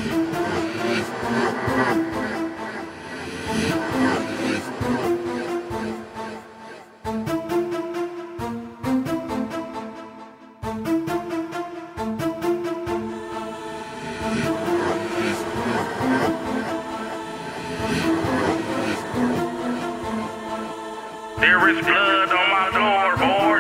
There is blood on my floorboard.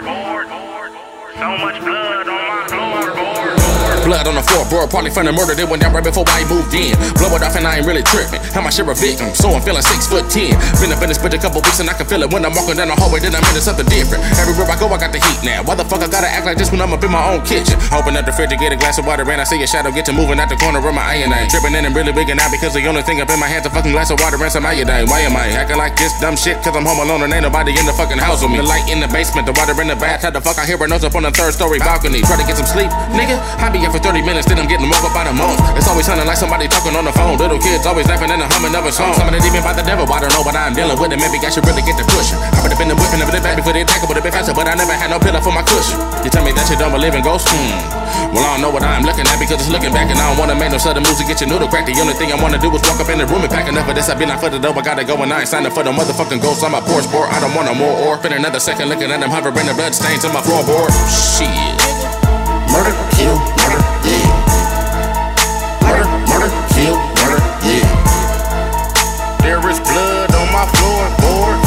So much blood on my floorboard. Blood on the floorboard, probably from the murder that went down right before I moved in. Blow it off and I ain't really tripping. Had my share of victims, so I'm feeling 6'10". Been up in this bitch a couple weeks and I can feel it when I'm walking down the hallway. Then I'm into something different. Everywhere I go, I got the heat now. Why the fuck I gotta act like this when I'm up in my own kitchen? Open up the fridge to get a glass of water and I see a shadow get to moving out the corner of my eye and I ain't tripping and I'm really wigging out because the only thing up in my hand's a fucking glass of water and some iodine. Why am I acting like this dumb shit? Cause I'm home alone and ain't nobody in the fucking house with me. The light in the basement, the water in the bath. How the fuck I hear a nose up on the 3rd story balcony? Try to get some sleep, nigga. I be up for 30 minutes, then I'm getting woke up by the month. It's always sounding like somebody talking on the phone. Little kids always laughing and humming of a song. Some of it even by the devil. I don't know what I'm dealing with, and maybe I should really get to pushing. I would've been the whipping of the back before the attack, it would've been faster, but I never had no pillow for my cushion. You tell me that you don't believe in ghosts? Well, I don't know what I'm looking at because it's looking back, and I don't wanna make no sudden moves to get your noodle cracked. The only thing I wanna do is walk up in the room and pack enough of this. I've been out for the dope, I gotta go and I ain't signed up for the motherfucking ghosts. I'm a poor sport, I don't want no more or spend another second looking at them hovering the blood stains on my floorboard. Shit. Murder, kill, murder, yeah. Murder, murder, kill, murder, yeah. There is blood on my floorboard.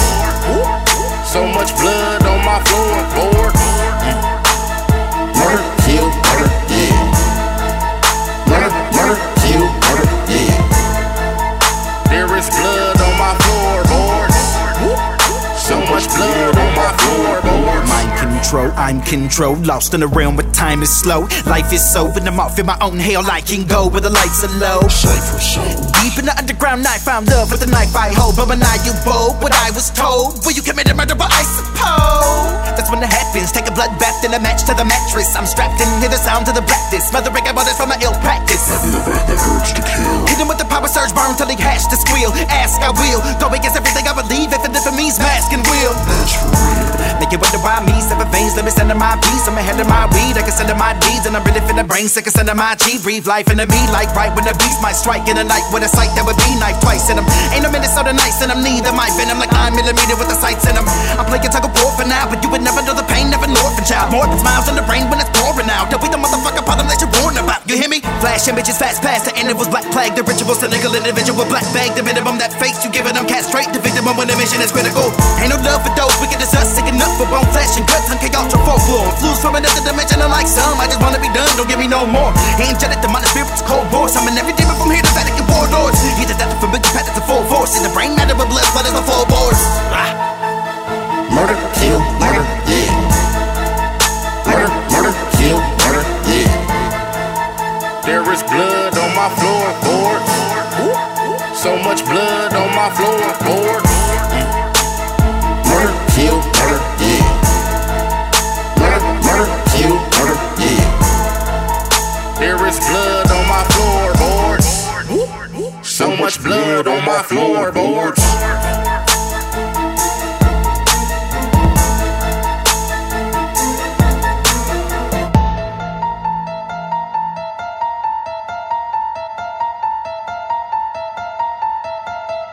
So much blood on my floorboard. Murder, kill, murder, yeah. Murder, murder, kill, murder, yeah. There is blood on my floorboard. So much blood on my floorboard. Mind control, I'm controlled. Lost in a realm where time is slow. Life is so, and I'm off in my own hell. I can go where the lights are low. Cypher soul. Deep in the underground, I found love with the knife I hold. But when I you bold, what I was told, will you commit a murder? But I suppose that's when it happens. Take a bloodbath and a match to the mattress. I'm strapped in, hear the sound of the practice. Smothering bullets from my ill practice. Have you ever had the urge to kill? Hit him with the power surge, burn till he hash to squeal. Ask, I will. Go against everything I believe. If it means mask and will. That's for real. Make it wonder why me, 7 veins, let me send in my peace. I'm ahead of my weed, I can send in my deeds. And I'm really finna brain sick, I send in my chi. Breathe life into me, like right when the beast might strike in the night. With a sight that would be knife twice in them. Ain't no Minnesota nice in them, neither my venom. Like 9mm with the sights in them. I'm playing tug of war for now, but you would never know the pain of an orphan child. More than smiles in the rain when it's pouring out. Don't be the motherfucker problem that you're warned about, you hear me? Flash images fast past the end, it was black plague. The ritual, cynical individual, black bag. The minimum that face you giving them castrate. The victim when the mission is critical. Ain't no love for those wicked as us, sick enough for bone flesh and guts. I'm ultra folklore. Flues from another dimension, unlike some. I just wanna be done, don't give me no more. Angelic, demonic spirits, cold war. Summon every demon from here to Vatican warlords. Either that or forbidden path to full force. In the brain matter with blood flooded the floorboards. Murder, kill, murder, yeah. Murder, murder, kill, murder, yeah. There is blood on my floorboard. So much blood on my floorboard. Murder, kill, murder, yeah. Murder, murder, kill, murder, yeah. There is blood on my floorboards. So much blood on my floorboards.